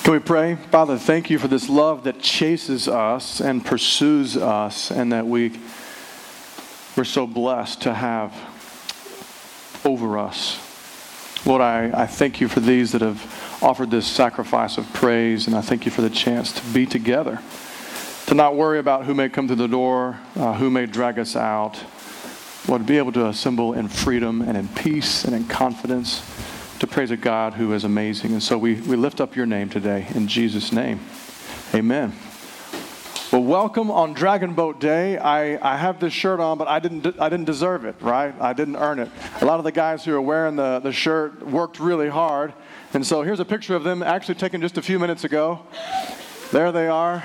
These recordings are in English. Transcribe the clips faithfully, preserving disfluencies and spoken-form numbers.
Can we pray? Father, thank you for this love that chases us and pursues us, and that we, we're so blessed to have over us. Lord, I, I thank you for these that have offered this sacrifice of praise, and I thank you for the chance to be together, to not worry about who may come through the door, uh, who may drag us out. Lord, to be able to assemble in freedom and in peace and in confidence to praise a God who is amazing. And so we, we lift up your name today in Jesus' name. Amen. Well, welcome on Dragon Boat Day. I, I have this shirt on, but I didn't I didn't deserve it, right? I didn't earn it. A lot of the guys who are wearing the, the shirt worked really hard. And so here's a picture of them actually taken just a few minutes ago. There they are.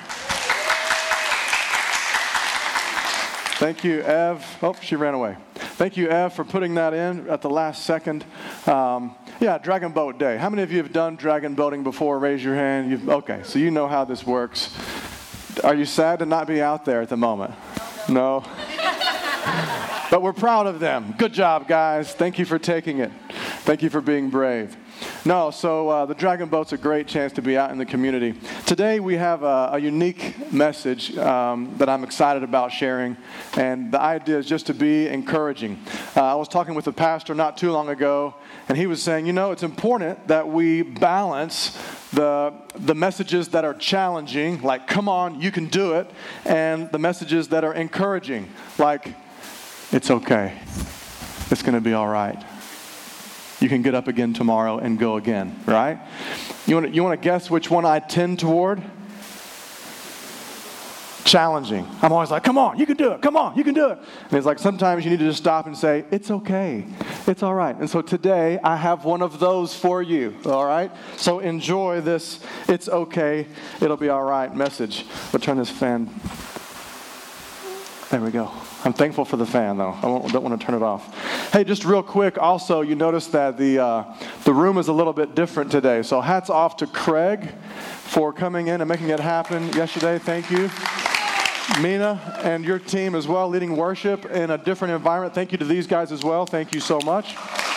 Thank you, Ev. Oh, she ran away. Thank you, Ev, for putting that in at the last second. Um, yeah, Dragon Boat Day. How many of you have done dragon boating before? Raise your hand. You've, okay, so you know how this works. Are you sad to not be out there at the moment? No? But we're proud of them. Good job, guys. Thank you for taking it. Thank you for being brave. No, so uh, the Dragon Boat's a great chance to be out in the community. Today we have a, a unique message um, that I'm excited about sharing, and the idea is just to be encouraging. Uh, I was talking with a pastor not too long ago, and he was saying, you know, it's important that we balance the the messages that are challenging, like, come on, you can do it, and the messages that are encouraging, like, it's okay, it's going to be all right. You can get up again tomorrow and go again, right? You want to, you want to guess which one I tend toward? Challenging. I'm always like, come on, you can do it. Come on, you can do it. And it's like sometimes you need to just stop and say, it's okay. It's all right. And so today I have one of those for you, all right? So enjoy this it's okay, it'll be all right message. We'll turn this fan. There we go. I'm thankful for the fan, though. I won't, don't want to turn it off. Hey, just real quick, also, you notice that the uh, the room is a little bit different today. So hats off to Craig for coming in and making it happen yesterday. Thank you. Mina and your team as well, leading worship in a different environment. Thank you to these guys as well. Thank you so much.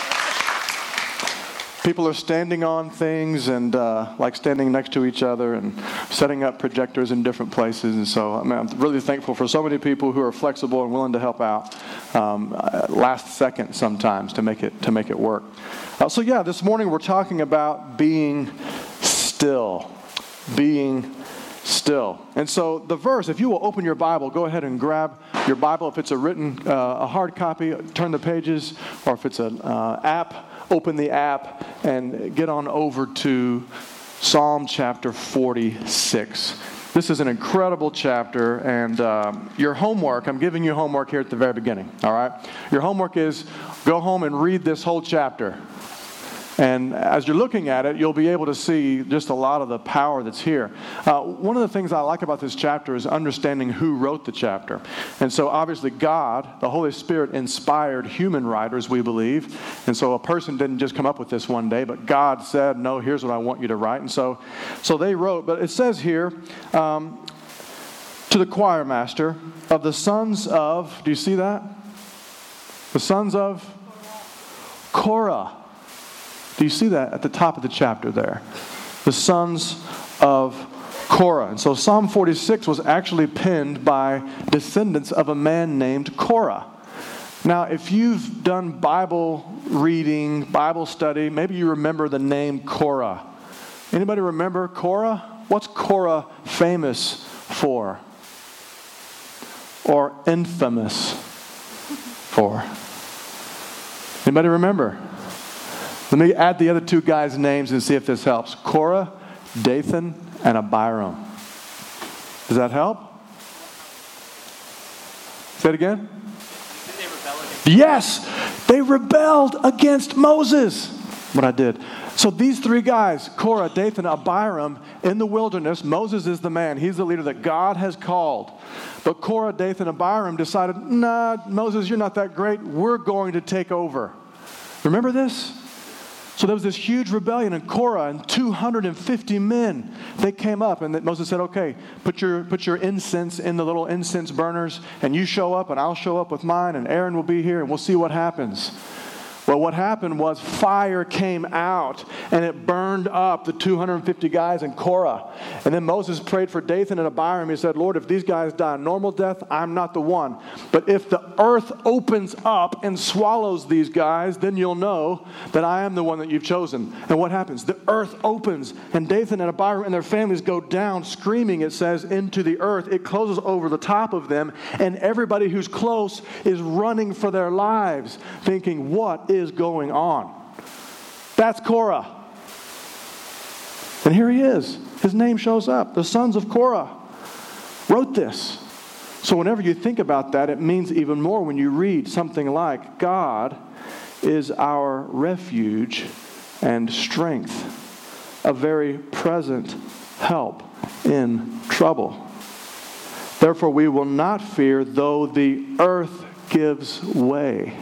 People are standing on things and uh, like standing next to each other and setting up projectors in different places. And so I mean, I'm really thankful for so many people who are flexible and willing to help out um, last second sometimes to make it to make it work. Uh, so yeah, this morning we're talking about being still, being still. And so the verse, if you will open your Bible, go ahead and grab your Bible. If it's a written, uh, a hard copy, turn the pages, or if it's an uh, app, open the app and get on over to Psalm chapter forty-six. This is an incredible chapter, and um, your homework, I'm giving you homework here at the very beginning, all right? Your homework is go home and read this whole chapter. And as you're looking at it, you'll be able to see just a lot of the power that's here. Uh, one of the things I like about this chapter is understanding who wrote the chapter. And so obviously God, the Holy Spirit, inspired human writers, we believe. And so a person didn't just come up with this one day, but God said, no, here's what I want you to write. And so, so they wrote, but it says here, um, to the choir master of the sons of, do you see that? The sons of Korah. Do you see that at the top of the chapter there? The sons of Korah. And so Psalm forty-six was actually penned by descendants of a man named Korah. Now, if you've done Bible reading, Bible study, maybe you remember the name Korah. Anybody remember Korah? What's Korah famous for? Or infamous for? Anybody remember? Let me add the other two guys' names and see if this helps. Korah, Dathan, and Abiram. Does that help? Say it again. Did they rebel against Yes, they rebelled against Moses. What I did. So these three guys, Korah, Dathan, Abiram, in the wilderness, Moses is the man. He's the leader that God has called. But Korah, Dathan, Abiram decided, nah, Moses, you're not that great. We're going to take over. Remember this? So there was this huge rebellion, and Korah and two hundred fifty men, they came up, and Moses said, okay, put your put your incense in the little incense burners, and you show up, and I'll show up with mine, and Aaron will be here, and we'll see what happens. Well, what happened was fire came out, and it burned burned up the two hundred fifty guys in Korah. And then Moses prayed for Dathan and Abiram. He said, Lord, if these guys die a normal death, I'm not the one. But if the earth opens up and swallows these guys, then you'll know that I am the one that you've chosen. And what happens? The earth opens, and Dathan and Abiram and their families go down screaming, it says, into the earth. It closes over the top of them, and everybody who's close is running for their lives, thinking, what is going on? That's Korah. And here he is. His name shows up. The sons of Korah wrote this. So whenever you think about that, it means even more when you read something like, God is our refuge and strength, a very present help in trouble. Therefore we will not fear though the earth gives way.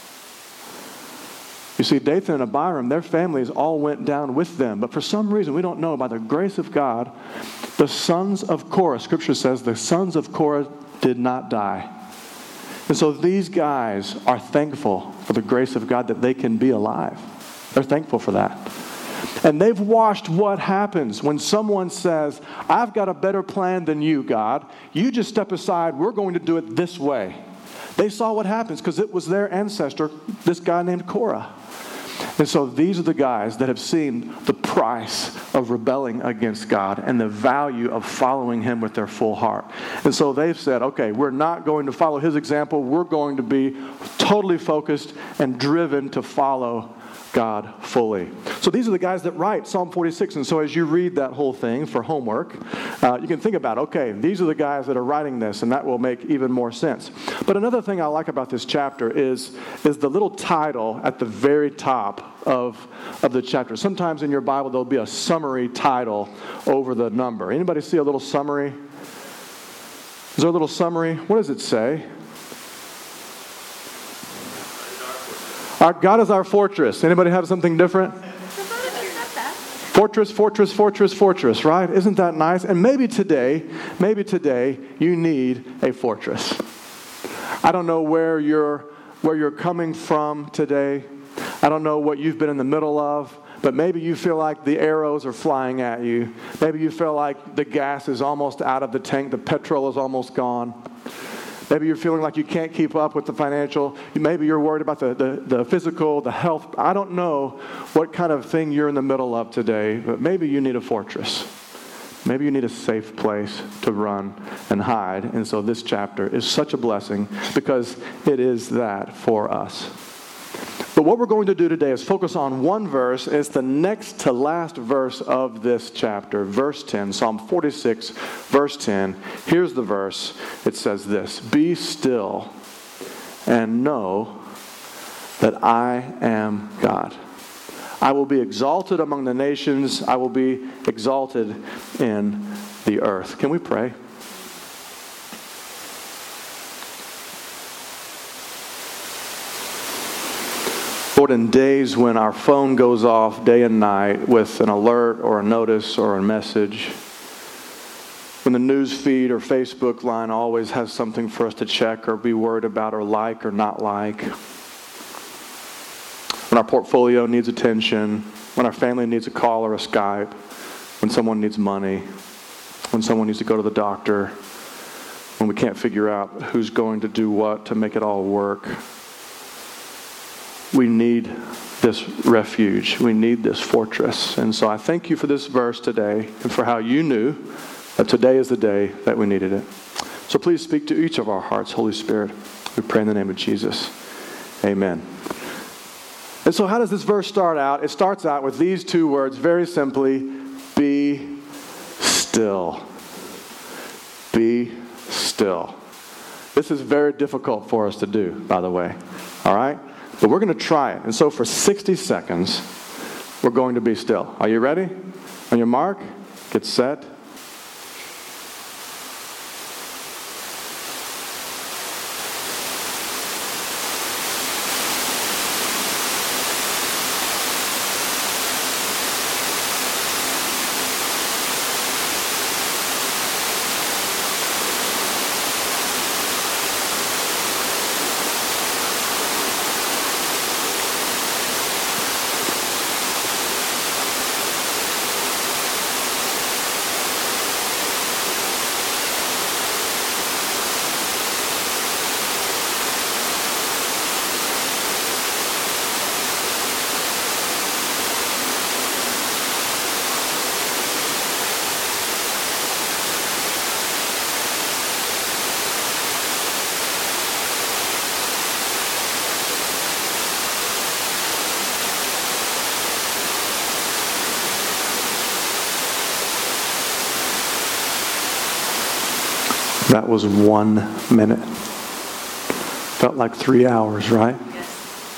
You see, Dathan and Abiram, their families all went down with them. But for some reason, we don't know, by the grace of God, the sons of Korah, Scripture says, the sons of Korah did not die. And so these guys are thankful for the grace of God that they can be alive. They're thankful for that. And they've watched what happens when someone says, I've got a better plan than you, God. You just step aside. We're going to do it this way. They saw what happens because it was their ancestor, this guy named Korah. And so these are the guys that have seen the price of rebelling against God and the value of following Him with their full heart. And so they've said, okay, we're not going to follow His example. We're going to be totally focused and driven to follow God fully. So these are the guys that write Psalm forty-six. And so as you read that whole thing for homework, uh, you can think about, okay, these are the guys that are writing this, and that will make even more sense. But another thing I like about this chapter is, is the little title at the very top of, of the chapter. Sometimes in your Bible there'll be a summary title over the number. Anybody see a little summary? Is there a little summary? What does it say? Our God is our fortress. Anybody have something different? Fortress, fortress, fortress, fortress, right? Isn't that nice? And maybe today, maybe today you need a fortress. I don't know where you're where you're coming from today. I don't know what you've been in the middle of, but maybe you feel like the arrows are flying at you. Maybe you feel like the gas is almost out of the tank, the petrol is almost gone. Maybe you're feeling like you can't keep up with the financial. Maybe you're worried about the, the, the physical, the health. I don't know what kind of thing you're in the middle of today, but maybe you need a fortress. Maybe you need a safe place to run and hide. And so this chapter is such a blessing because it is that for us. But what we're going to do today is focus on one verse. It's the next to last verse of this chapter, verse ten, Psalm forty-six, verse ten. Here's the verse. It says this, "Be still and know that I am God. I will be exalted among the nations. I will be exalted in the earth." Can we pray? Lord, in days when our phone goes off day and night with an alert or a notice or a message, when the news feed or Facebook line always has something for us to check or be worried about or like or not like, when our portfolio needs attention, when our family needs a call or a Skype, when someone needs money, when someone needs to go to the doctor, when we can't figure out who's going to do what to make it all work, we need this refuge. We need this fortress. And so I thank you for this verse today and for how you knew that today is the day that we needed it. So please speak to each of our hearts, Holy Spirit. We pray in the name of Jesus. Amen. And so how does this verse start out? It starts out with these two words, very simply, be still. Be still. This is very difficult for us to do, by the way. All right? But we're going to try it. And so for sixty seconds, we're going to be still. Are you ready? On your mark, get set. That was one minute. Felt like three hours, right? Yes.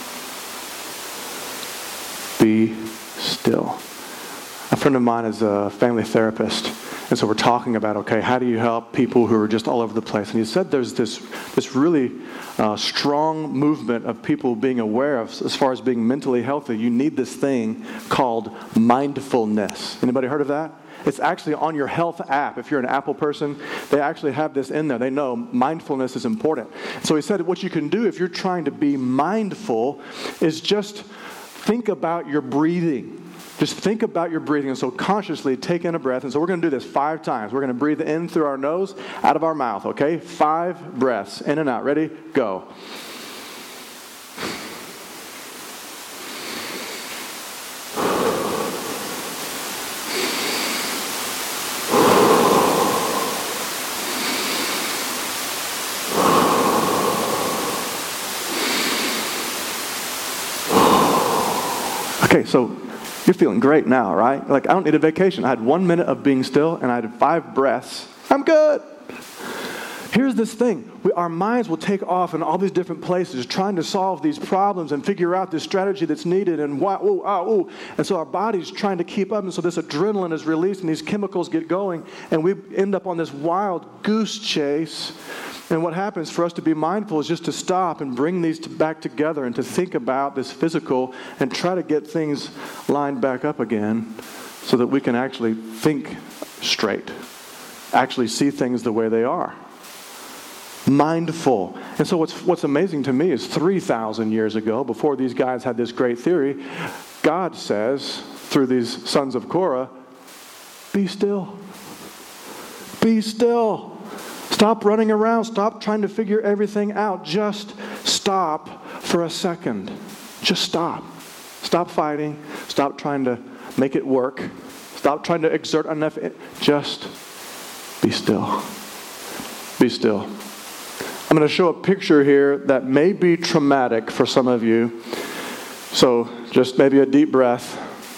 Be still. A friend of mine is a family therapist, and so we're talking about, okay, how do you help people who are just all over the place? And he said there's this this really uh, strong movement of people being aware of, as far as being mentally healthy, you need this thing called mindfulness. Anybody heard of that? It's actually on your health app. If you're an Apple person, they actually have this in there. They know mindfulness is important. So he said what you can do if you're trying to be mindful is just think about your breathing. Just think about your breathing. And so consciously take in a breath. And so we're going to do this five times. We're going to breathe in through our nose, out of our mouth, okay? Five breaths, in and out. Ready? Go. Okay, so you're feeling great now, right? Like, I don't need a vacation. I had one minute of being still, and I had five breaths. I'm good. Here's this thing. We, our minds will take off in all these different places trying to solve these problems and figure out this strategy that's needed. And wow, ooh, oh, ooh. And so our body's trying to keep up. And so this adrenaline is released and these chemicals get going. And we end up on this wild goose chase. And what happens for us to be mindful is just to stop and bring these to back together and to think about this physical and try to get things lined back up again so that we can actually think straight, actually see things the way they are. Mindful. And so what's what's amazing to me is three thousand years ago, before these guys had this great theory, God says, through these sons of Korah, be still. Be still. Stop running around. Stop trying to figure everything out. Just stop for a second. Just stop. Stop fighting. Stop trying to make it work. Stop trying to exert enough. Just be still. Be still. I'm going to show a picture here that may be traumatic for some of you. So just maybe a deep breath.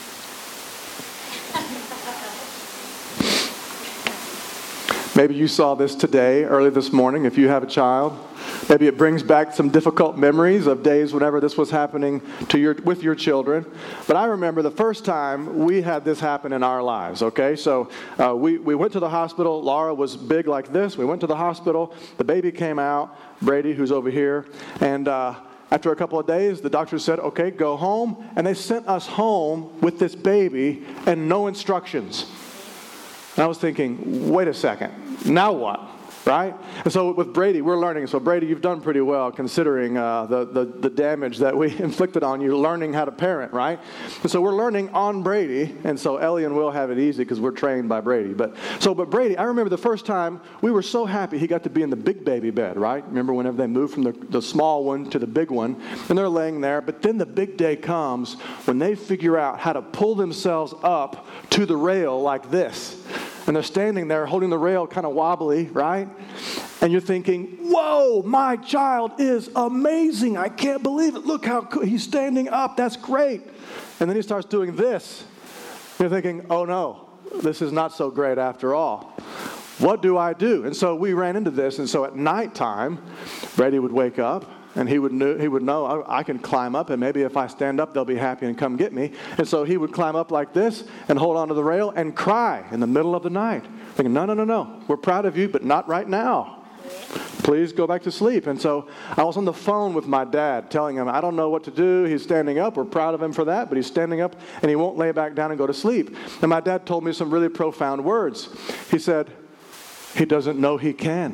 Maybe you saw this today, early this morning, if you have a child. Maybe it brings back some difficult memories of days whenever this was happening to your with your children. But I remember the first time we had this happen in our lives, okay? So uh, we, we went to the hospital. Laura was big like this. We went to the hospital. The baby came out, Brady, who's over here. And uh, after a couple of days, the doctor said, okay, go home. And they sent us home with this baby and no instructions. And I was thinking, wait a second, now what, right? And so with Brady, we're learning. So Brady, you've done pretty well considering uh, the, the, the damage that we inflicted on you, learning how to parent, right? And so we're learning on Brady. And so Ellie and Will have it easy because we're trained by Brady. But so, but Brady, I remember the first time we were so happy he got to be in the big baby bed, right? Remember whenever they moved from the, the small one to the big one, and they're laying there. But then the big day comes when they figure out how to pull themselves up to the rail like this. And they're standing there holding the rail kind of wobbly, right? And you're thinking, whoa, my child is amazing. I can't believe it. Look how cool. He's standing up. That's great. And then he starts doing this. You're thinking, oh no, this is not so great after all. What do I do? And so we ran into this. And so at nighttime, Brady would wake up. And he would know, he would know I, I can climb up, and maybe if I stand up, they'll be happy and come get me. And so he would climb up like this and hold onto the rail and cry in the middle of the night, thinking, no, no, no, no, we're proud of you, but not right now. Please go back to sleep. And so I was on the phone with my dad telling him, I don't know what to do. He's standing up. We're proud of him for that, but he's standing up, and he won't lay back down and go to sleep. And my dad told me some really profound words. He said, he doesn't know he can.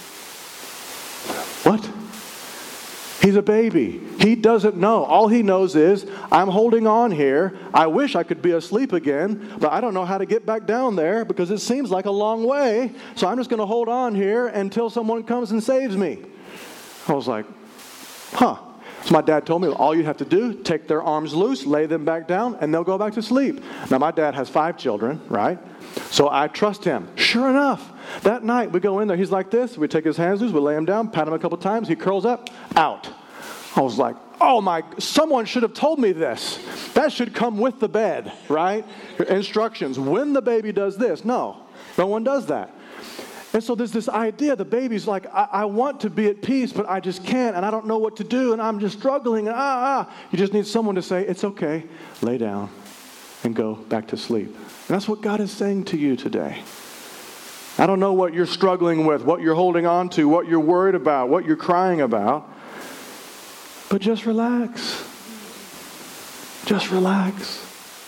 What? He's a baby. He doesn't know. All he knows is, I'm holding on here. I wish I could be asleep again, but I don't know how to get back down there because it seems like a long way. So I'm just going to hold on here until someone comes and saves me. I was like, huh. So my dad told me, all you have to do, take their arms loose, lay them back down, and they'll go back to sleep. Now, my dad has five children, right? So I trust him. Sure enough, that night we go in there. He's like this. We take his hands loose. We lay him down, pat him a couple times. He curls up, out. I was like, oh my, someone should have told me this. That should come with the bed, right? Instructions. When the baby does this. No, no one does that. And so there's this idea, the baby's like, I, I want to be at peace, but I just can't, and I don't know what to do, and I'm just struggling, and ah, ah. You just need someone to say, it's okay, lay down and go back to sleep. And that's what God is saying to you today. I don't know what you're struggling with, what you're holding on to, what you're worried about, what you're crying about, but just relax. Just relax.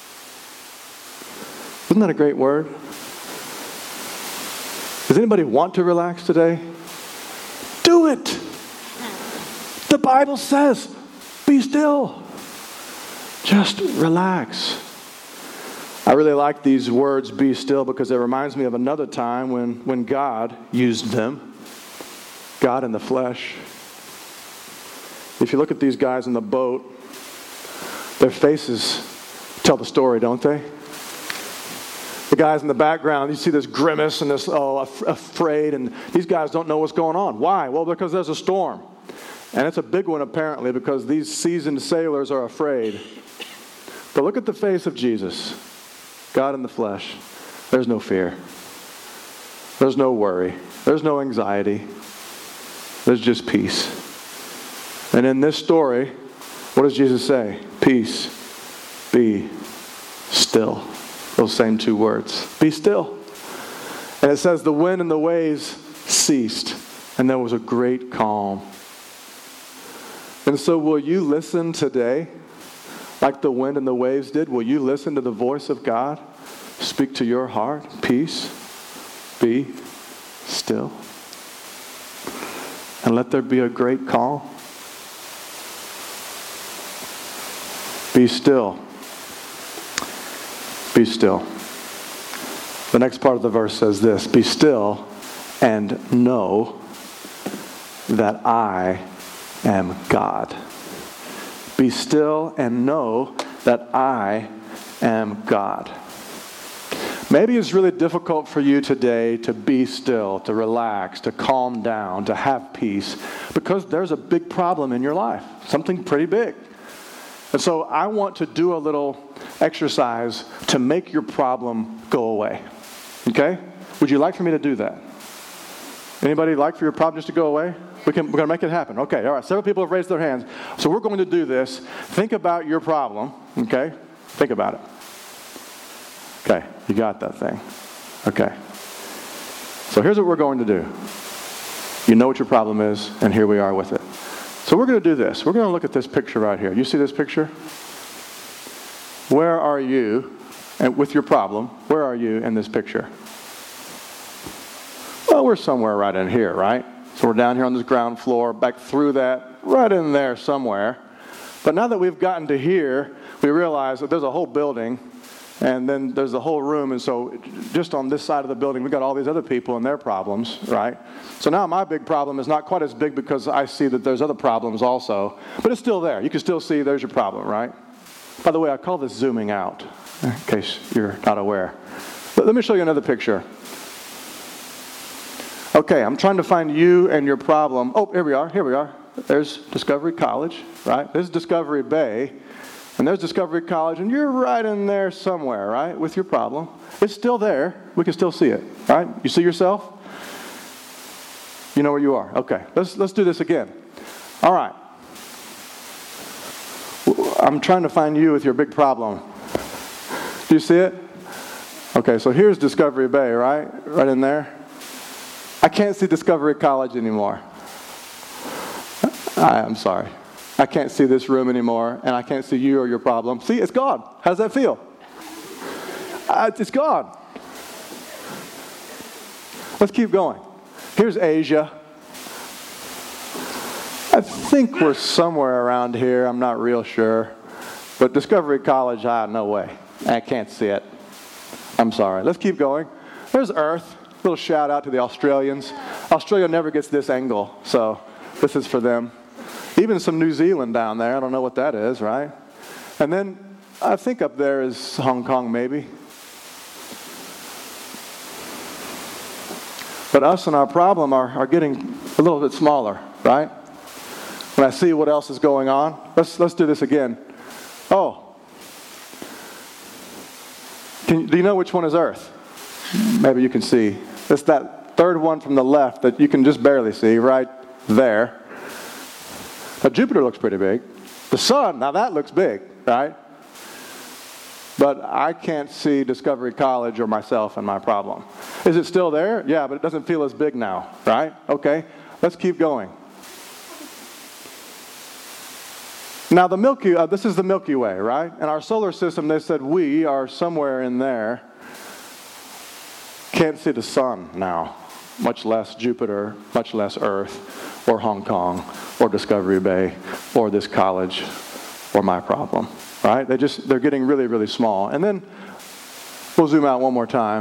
Isn't that a great word? Does anybody want to relax today? Do it. The Bible says, be still. Just relax. I really like these words, be still, because it reminds me of another time when, when God used them. God in the flesh. If you look at these guys in the boat, their faces tell the story, don't they? The guys in the background, you see this grimace and this, oh, af- afraid, and these guys don't know what's going on. Why? Well, because there's a storm. And it's a big one, apparently, because these seasoned sailors are afraid. But look at the face of Jesus, God in the flesh. There's no fear. There's no worry. There's no anxiety. There's just peace. And in this story, what does Jesus say? Peace, be still. Those same two words. Be still. And it says the wind and the waves ceased, and there was a great calm. And so will you listen today like the wind and the waves did? Will you listen to the voice of God speak to your heart? Peace, be still. And let there be a great calm. Be still. Be still. The next part of the verse says this, be still and know that I am God. Be still and know that I am God. Maybe it's really difficult for you today to be still, to relax, to calm down, to have peace, because there's a big problem in your life, something pretty big. And so I want to do a little exercise to make your problem go away. Okay? Would you like for me to do that? Anybody like for your problem just to go away? We can, we're going to make it happen. Okay, all right. Several people have raised their hands. So we're going to do this. Think about your problem. Okay? Think about it. Okay, you got that thing. Okay. So here's what we're going to do. You know what your problem is, and here we are with it. So we're going to do this. We're going to look at this picture right here. You see this picture? Where are you, and with your problem, where are you in this picture? Well, we're somewhere right in here, right? So we're down here on this ground floor, back through that, right in there somewhere. But now that we've gotten to here, we realize that there's a whole building, and then there's a whole room, and so just on this side of the building, we've got all these other people and their problems, right? So now my big problem is not quite as big because I see that there's other problems also, but it's still there. You can still see there's your problem, right? By the way, I call this zooming out, in case you're not aware. But let me show you another picture. Okay, I'm trying to find you and your problem. Oh, here we are, here we are. There's Discovery College, right? This is Discovery Bay. And there's Discovery College, and you're right in there somewhere, right, with your problem. It's still there. We can still see it, right? You see yourself? You know where you are. Okay, let's let's do this again. All right. I'm trying to find you with your big problem. Do you see it? Okay, so here's Discovery Bay, right? Right in there. I can't see Discovery College anymore. I, I'm sorry. I can't see this room anymore, and I can't see you or your problem. See, it's gone. How does that feel? Uh, it's gone. Let's keep going. Here's Asia. I think we're somewhere around here. I'm not real sure. But Discovery College, ah, no way. I can't see it. I'm sorry. Let's keep going. There's Earth. A little shout out to the Australians. Australia never gets this angle, so this is for them. Even some New Zealand down there. I don't know what that is, right? And then I think up there is Hong Kong, maybe. But us and our problem are, are getting a little bit smaller, right? When I see what else is going on, let's let's do this again. Oh, can, do you know which one is Earth? Maybe you can see. It's that third one from the left that you can just barely see right there. Now, Jupiter looks pretty big. The sun, now that looks big, right? But I can't see Discovery College or myself and my problem. Is it still there? Yeah, but it doesn't feel as big now, right? Okay, let's keep going. Now, the Milky, uh, this is the Milky Way, right? In our solar system, they said we are somewhere in there. Can't see the sun now, much less Jupiter, much less Earth, or Hong Kong, or Discovery Bay, or this college, or my problem, right? They just, they're getting really, really small. And then we'll zoom out one more time.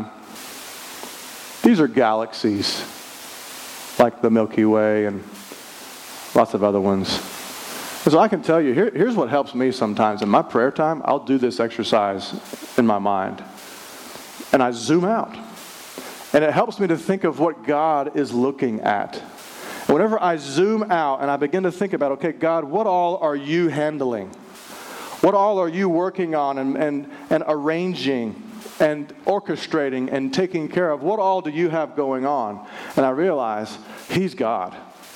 These are galaxies, like the Milky Way and lots of other ones. So I can tell you, here, here's what helps me sometimes. In my prayer time, I'll do this exercise in my mind. And I zoom out. And it helps me to think of what God is looking at. And whenever I zoom out and I begin to think about, okay, God, what all are you handling? What all are you working on and, and, and arranging and orchestrating and taking care of? What all do you have going on? And I realize He's God.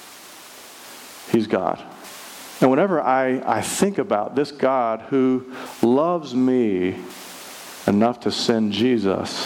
He's God. And whenever I, I think about this God who loves me enough to send Jesus,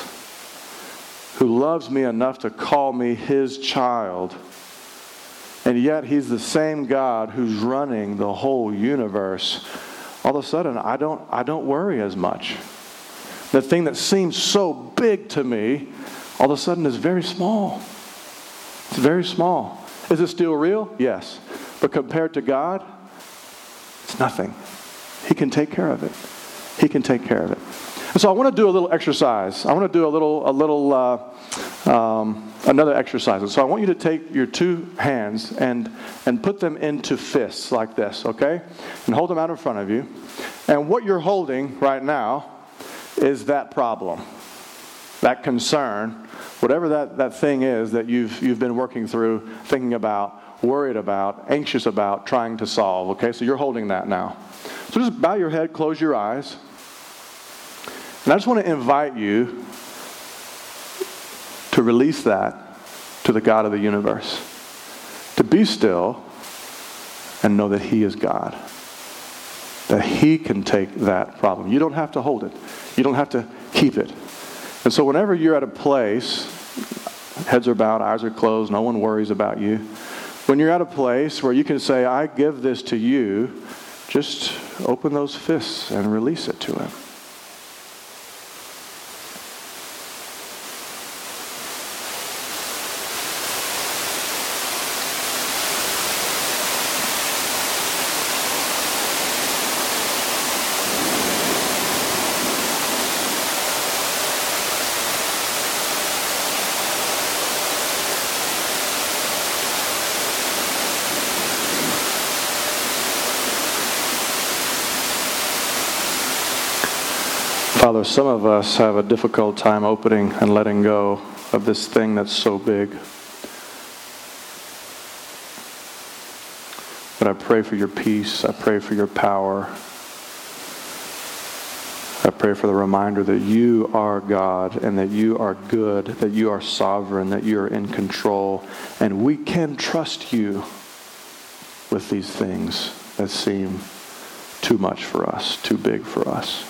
who loves me enough to call me His child, and yet He's the same God who's running the whole universe, all of a sudden I don't, I don't worry as much. The thing that seems so big to me, all of a sudden is very small. It's very small. Is it still real? Yes. But compared to God, it's nothing. He can take care of it. He can take care of it. And so I want to do a little exercise. I want to do a little, a little, uh, um, another exercise. And so I want you to take your two hands and and put them into fists like this, okay? And hold them out in front of you. And what you're holding right now is that problem, that concern, whatever that, that thing is that you've you've been working through, thinking about, worried about, anxious about, trying to solve, okay? So you're holding that now. So just bow your head, close your eyes. And I just want to invite you to release that to the God of the universe. To be still and know that He is God. That He can take that problem. You don't have to hold it. You don't have to keep it. And so whenever you're at a place, heads are bowed, eyes are closed, no one worries about you. When you're at a place where you can say, I give this to you, just open those fists and release it to Him. Father, some of us have a difficult time opening and letting go of this thing that's so big. But I pray for your peace. I pray for your power. I pray for the reminder that you are God and that you are good, that you are sovereign, that you are in control. And we can trust you with these things that seem too much for us, too big for us.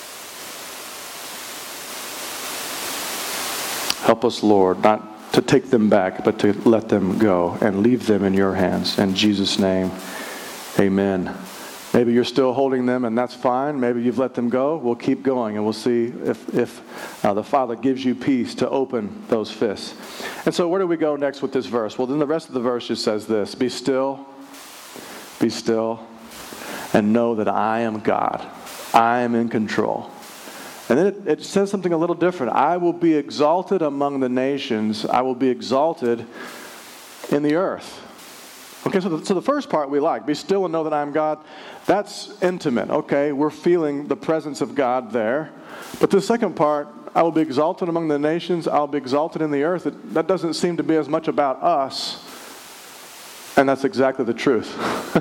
Help us, Lord, not to take them back, but to let them go and leave them in your hands. In Jesus' name, amen. Maybe you're still holding them, and that's fine. Maybe you've let them go. We'll keep going, and we'll see if, if uh, the Father gives you peace to open those fists. And so where do we go next with this verse? Well, then the rest of the verse just says this: Be still, be still, and know that I am God. I am in control. And then it, it says something a little different. I will be exalted among the nations. I will be exalted in the earth. Okay, so the, so the first part we like. Be still and know that I am God. That's intimate. Okay, we're feeling the presence of God there. But the second part, I will be exalted among the nations. I'll be exalted in the earth. It, that doesn't seem to be as much about us. And that's exactly the truth.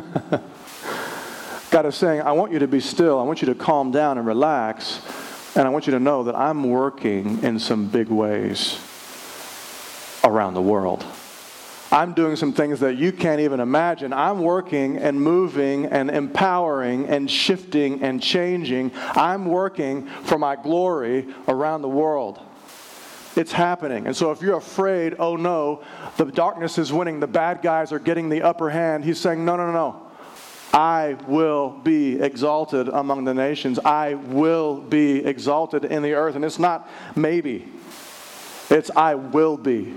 God is saying, I want you to be still. I want you to calm down and relax. And I want you to know that I'm working in some big ways. around the world. I'm doing some things that you can't even imagine. I'm working and moving and empowering and shifting and changing. I'm working for my glory around the world. It's happening. And so if you're afraid, oh no, the darkness is winning, the bad guys are getting the upper hand, he's saying, no, no, no. I will be exalted among the nations. I will be exalted in the earth. And it's not maybe. It's I will be.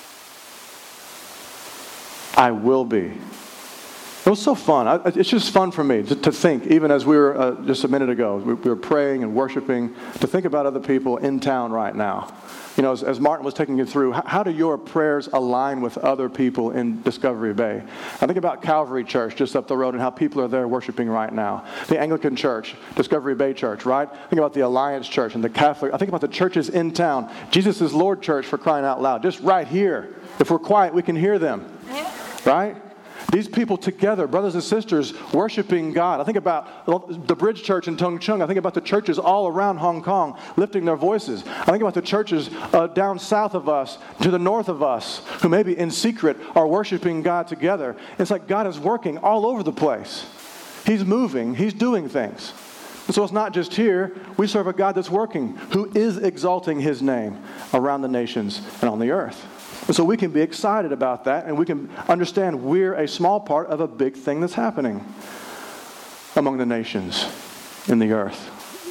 I will be. It was so fun. I, it's just fun for me to, to think, even as we were uh, just a minute ago, we, we were praying and worshiping, to think about other people in town right now. You know, as, as Martin was taking you through, how, how do your prayers align with other people in Discovery Bay? I think about Calvary Church just up the road and how people are there worshiping right now. The Anglican Church, Discovery Bay Church, right? Think about the Alliance Church and the Catholic. I think about the churches in town. Jesus is Lord Church, for crying out loud, just right here. If we're quiet, we can hear them. Right? These people together, brothers and sisters, worshiping God. I think about the Bridge Church in Tung Chung. I think about the churches all around Hong Kong lifting their voices. I think about the churches uh, down south of us, to the north of us, who maybe in secret are worshiping God together. It's like God is working all over the place. He's moving. He's doing things. And so it's not just here. We serve a God that's working, who is exalting His name around the nations and on the earth. And so we can be excited about that, and we can understand we're a small part of a big thing that's happening among the nations in the earth.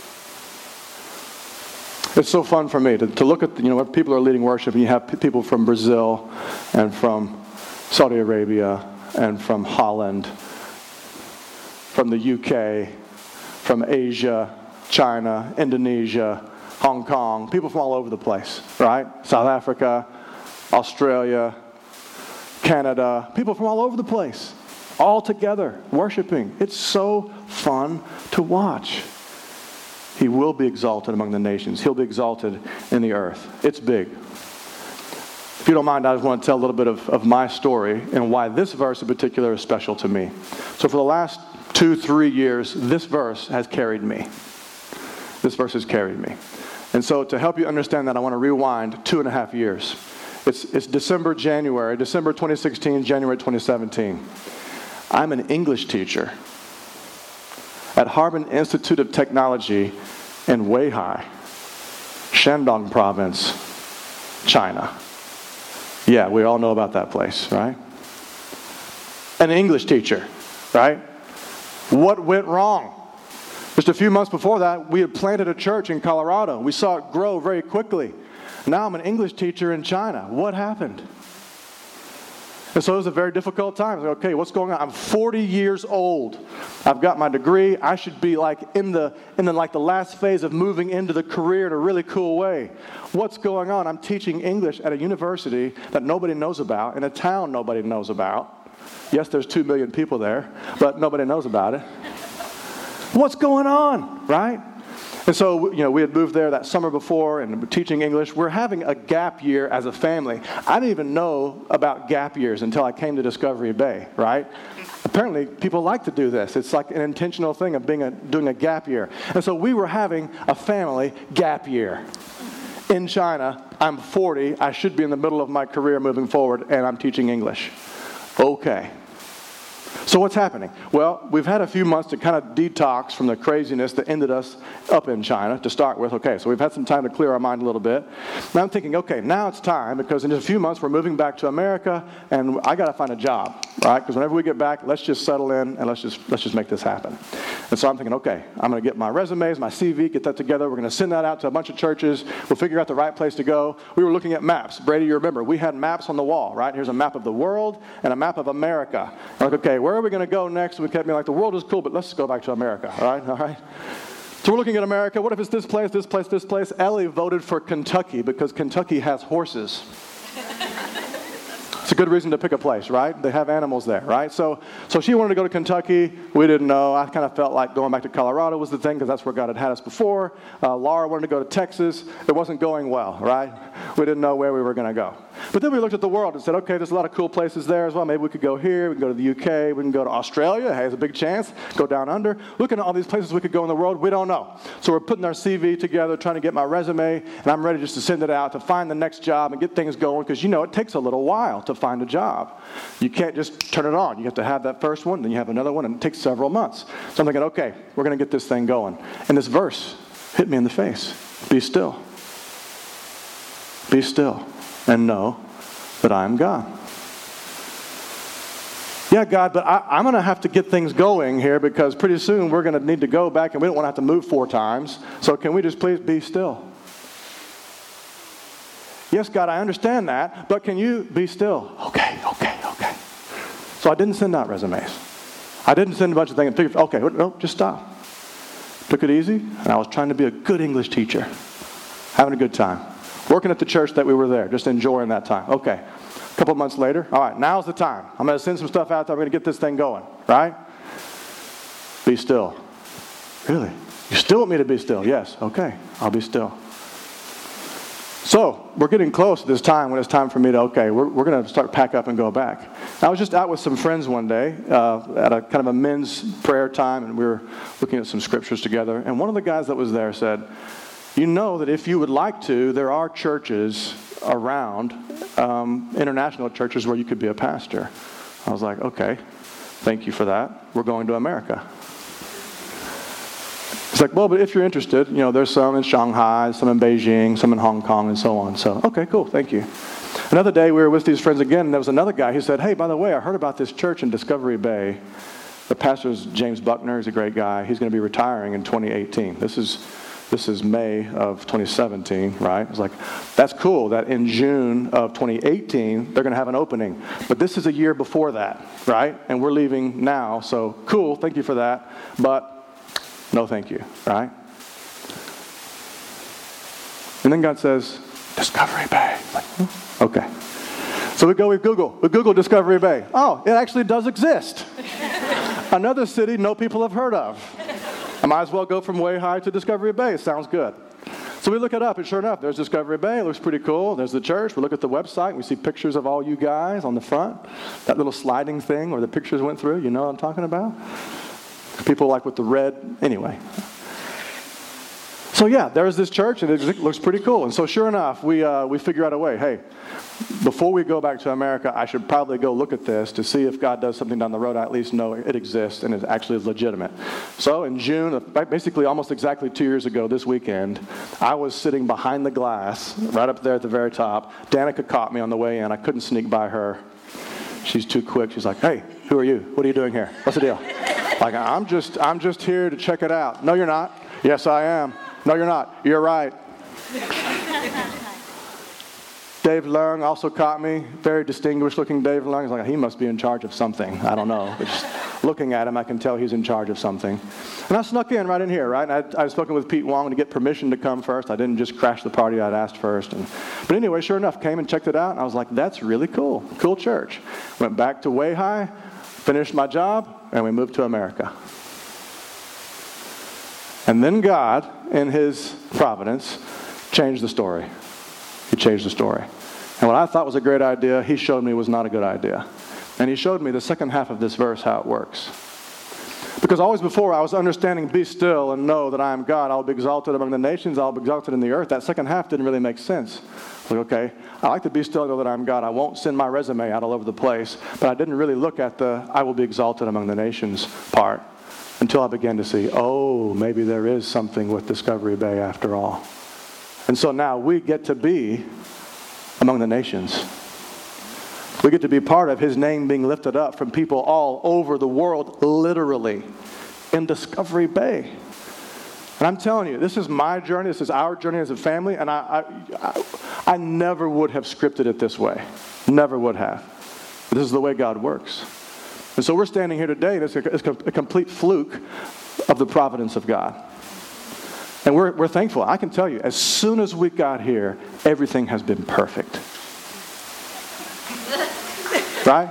It's so fun for me to, to look at, you know, when people are leading worship, and you have p- people from Brazil and from Saudi Arabia and from Holland, from the U K, from Asia, China, Indonesia, Hong Kong, people from all over the place, right? South Africa, Australia, Canada, people from all over the place, all together, worshiping. It's so fun to watch. He will be exalted among the nations. He'll be exalted in the earth. It's big. If you don't mind, I just want to tell a little bit of, of my story and why this verse in particular is special to me. So for the last two, three years, this verse has carried me. This verse has carried me. And so to help you understand that, I want to rewind two and a half years. It's, it's December, January, December twenty sixteen, January twenty seventeen. I'm an English teacher at Harbin Institute of Technology in Weihai, Shandong Province, China. Yeah, we all know about that place, right? An English teacher, right? What went wrong? Just a few months before that, we had planted a church in Colorado. We saw it grow very quickly. Now I'm an English teacher in China. What happened? And so it was a very difficult time. Like, okay, what's going on? I'm forty years old. I've got my degree. I should be like in the in the like the last phase of moving into the career in a really cool way. What's going on? I'm teaching English at a university that nobody knows about, in a town nobody knows about. Yes, there's two million people there, but nobody knows about it. What's going on, right? And so, you know, we had moved there that summer before and teaching English. We're having a gap year as a family. I didn't even know about gap years until I came to Discovery Bay, right? Apparently, people like to do this. It's like an intentional thing of being a, doing a gap year. And so we were having a family gap year. In China, I'm forty. I should be in the middle of my career moving forward, and I'm teaching English. Okay. So what's happening? Well, we've had a few months to kind of detox from the craziness that ended us up in China to start with. Okay, so we've had some time to clear our mind a little bit. Now I'm thinking, okay, now it's time, because in just a few months we're moving back to America, and I got to find a job, right? Because whenever we get back, let's just settle in and let's just let's just make this happen. And so I'm thinking, okay, I'm going to get my resumes, my C V, get that together. We're going to send that out to a bunch of churches. We'll figure out the right place to go. We were looking at maps. Brady, you remember, we had maps on the wall, right? Here's a map of the world and a map of America. I'm like, okay, where are we going to go next? We kept being like, the world is cool, but let's go back to America, all right? All right. So we're looking at America. What if it's this place, this place, this place? Ellie voted for Kentucky because Kentucky has horses. It's a good reason to pick a place, right? They have animals there, right? So so she wanted to go to Kentucky. We didn't know. I kind of felt like going back to Colorado was the thing, because that's where God had had us before. Uh, Laura wanted to go to Texas. It wasn't going well, right? We didn't know where we were going to go. But then we looked at the world and said, okay, there's a lot of cool places there as well. Maybe we could go here. We can go to the U K. We can go to Australia. Hey, there's a big chance. Go down under. Looking at all these places we could go in the world, we don't know. So we're putting our C V together, trying to get my resume, and I'm ready just to send it out to find the next job and get things going because, you know, it takes a little while to find a job. You can't just turn it on. You have to have that first one, then you have another one, and it takes several months. So I'm thinking, okay, we're going to get this thing going. And this verse hit me in the face. Be still. Be still and know that I am God. Yeah, God, but I, I'm going to have to get things going here because pretty soon we're going to need to go back and we don't want to have to move four times. So can we just please be still? Yes, God, I understand that, but can you be still? Okay, okay, okay. So I didn't send out resumes. I didn't send a bunch of things. Okay, no, just stop. Took it easy, and I was trying to be a good English teacher. Having a good time. Working at the church that we were there, just enjoying that time. Okay. A couple months later, all right, now's the time. I'm going to send some stuff out there. I'm going to get this thing going, right? Be still. Really? You still want me to be still? Yes. Okay, I'll be still. So, we're getting close to this time when it's time for me to, okay, we're, we're going to start pack up and go back. I was just out with some friends one day uh, at a kind of a men's prayer time, and we were looking at some scriptures together. And one of the guys that was there said, you know that if you would like to, there are churches around, um, international churches where you could be a pastor. I was like, okay, thank you for that. We're going to America. It's like, well, but if you're interested, you know, there's some in Shanghai, some in Beijing, some in Hong Kong, and so on. So, okay, cool, thank you. Another day, we were with these friends again, and there was another guy who said, hey, by the way, I heard about this church in Discovery Bay. The pastor is James Buckner. He's a great guy. He's going to be retiring in twenty eighteen. This is... This is May of twenty seventeen, right? It's like, that's cool that in June of twenty eighteen, they're going to have an opening. But this is a year before that, right? And we're leaving now, so cool, thank you for that. But no thank you, right? And then God says, Discovery Bay. Like, hmm, okay. So we go, we Google. We Google Discovery Bay. Oh, it actually does exist. Another city no people have heard of. I might as well go from Weihai to Discovery Bay. Sounds good. So we look it up, and sure enough, there's Discovery Bay. It looks pretty cool. There's the church. We look at the website, and we see pictures of all you guys on the front. That little sliding thing where the pictures went through. You know what I'm talking about? People like with the red. Anyway. So yeah, there's this church, and it looks pretty cool. And so sure enough, we uh, we figure out a way. Hey, before we go back to America, I should probably go look at this to see if God does something down the road. I at least know it exists and it actually is legitimate. So in June, basically almost exactly two years ago this weekend, I was sitting behind the glass, right up there at the very top. Danica caught me on the way in. I couldn't sneak by her. She's too quick. She's like, hey, who are you? What are you doing here? What's the deal? Like, I'm just, I'm just here to check it out. No, you're not. Yes, I am. No, you're not. You're right. Dave Leung also caught me. Very distinguished-looking Dave Leung. He's like, he must be in charge of something. I don't know. But just looking at him, I can tell he's in charge of something. And I snuck in right in here, right? And I'd, I'd spoken with Pete Wong to get permission to come first. I didn't just crash the party. I'd asked first. And, but anyway, sure enough, came and checked it out. And I was like, that's really cool. Cool church. Went back to Weihai, finished my job, and we moved to America. And then God, in his providence, changed the story. He changed the story. And what I thought was a great idea, he showed me was not a good idea. And he showed me the second half of this verse, how it works. Because always before, I was understanding, be still and know that I am God. I'll be exalted among the nations. I'll be exalted in the earth. That second half didn't really make sense. Like, okay, I like to be still and know that I'm God. I won't send my resume out all over the place. But I didn't really look at the I will be exalted among the nations part until I began to see, oh, maybe there is something with Discovery Bay after all. And so now we get to be among the nations. We get to be part of his name being lifted up from people all over the world, literally, in Discovery Bay. And I'm telling you, this is my journey, this is our journey as a family, and I, I, I, I never would have scripted it this way. Never would have. But this is the way God works. And so we're standing here today, and it's a, it's a complete fluke of the providence of God. And we're, we're thankful. I can tell you, as soon as we got here, everything has been perfect. Right?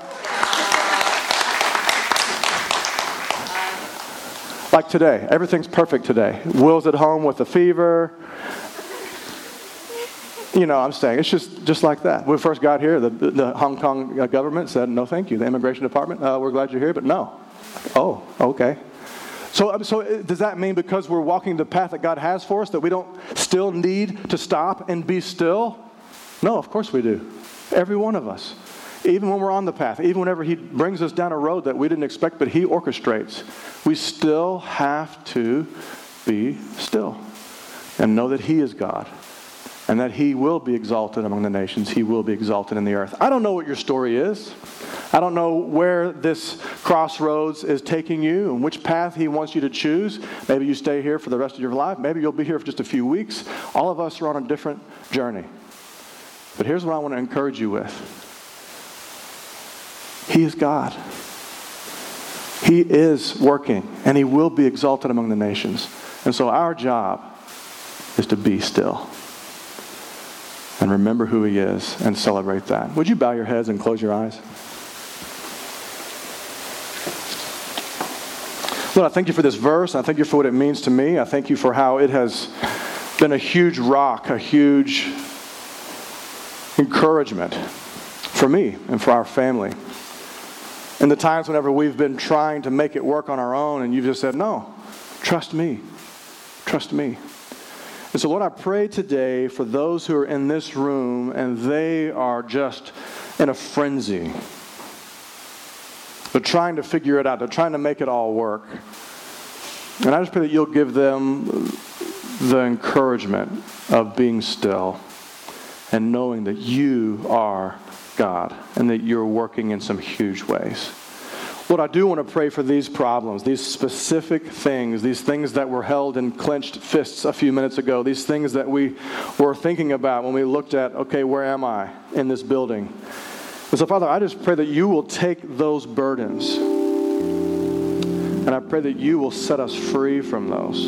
Like today, everything's perfect today. Will's at home with a fever. You know, I'm saying it's just, just like that. When we first got here, the, the Hong Kong government said, no, thank you. The immigration department, uh, we're glad you're here, but no. Oh, okay. So, so does that mean because we're walking the path that God has for us that we don't still need to stop and be still? No, of course we do. Every one of us. Even when we're on the path, even whenever he brings us down a road that we didn't expect, but he orchestrates, we still have to be still and know that he is God and that he will be exalted among the nations. He will be exalted in the earth. I don't know what your story is. I don't know where this crossroads is taking you and which path he wants you to choose. Maybe you stay here for the rest of your life. Maybe you'll be here for just a few weeks. All of us are on a different journey. But here's what I want to encourage you with. He is God. He is working, and he will be exalted among the nations. And so our job is to be still and remember who he is and celebrate that. Would you bow your heads and close your eyes? Lord, I thank you for this verse. I thank you for what it means to me. I thank you for how it has been a huge rock, a huge encouragement for me and for our family. In the times whenever we've been trying to make it work on our own and you've just said, no, trust me, trust me. And so, Lord, I pray today for those who are in this room and they are just in a frenzy. They're trying to figure it out. They're trying to make it all work. And I just pray that you'll give them the encouragement of being still and knowing that you are God and that you're working in some huge ways. Lord, I do want to pray for these problems, these specific things, these things that were held in clenched fists a few minutes ago, these things that we were thinking about when we looked at, okay, where am I in this building? And so, Father, I just pray that you will take those burdens and I pray that you will set us free from those.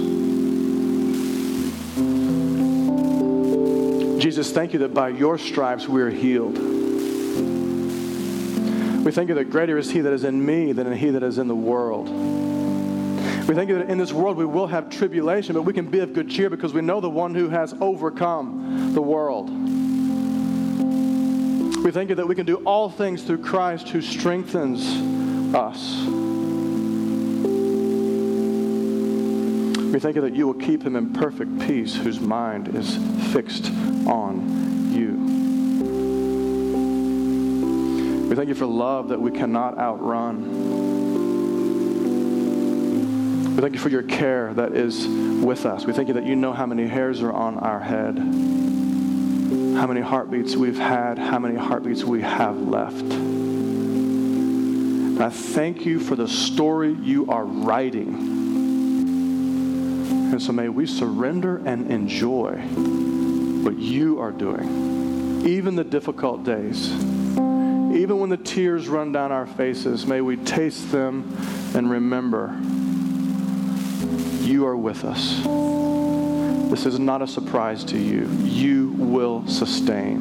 Jesus, thank you that by your stripes we are healed. We thank you that greater is he that is in me than he that is in the world. We thank you that in this world we will have tribulation, but we can be of good cheer because we know the one who has overcome the world. We thank you that we can do all things through Christ who strengthens us. We thank you that you will keep him in perfect peace whose mind is fixed on you. We thank you for love that we cannot outrun. We thank you for your care that is with us. We thank you that you know how many hairs are on our head, how many heartbeats we've had, how many heartbeats we have left. And I thank you for the story you are writing. And so may we surrender and enjoy what you are doing, even the difficult days. Even when the tears run down our faces, may we taste them and remember you are with us. This is not a surprise to you. You will sustain.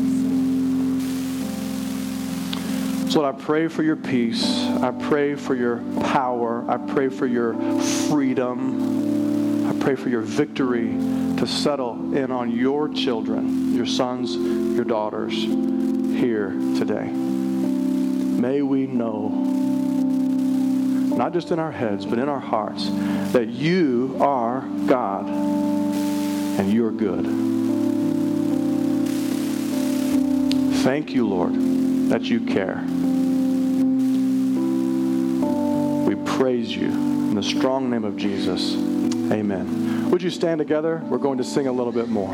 So Lord, I pray for your peace. I pray for your power. I pray for your freedom. I pray for your victory to settle in on your children, your sons, your daughters here today. May we know, not just in our heads, but in our hearts, that you are God and you're good. Thank you, Lord, that you care. We praise you in the strong name of Jesus. Amen. Would you stand together? We're going to sing a little bit more.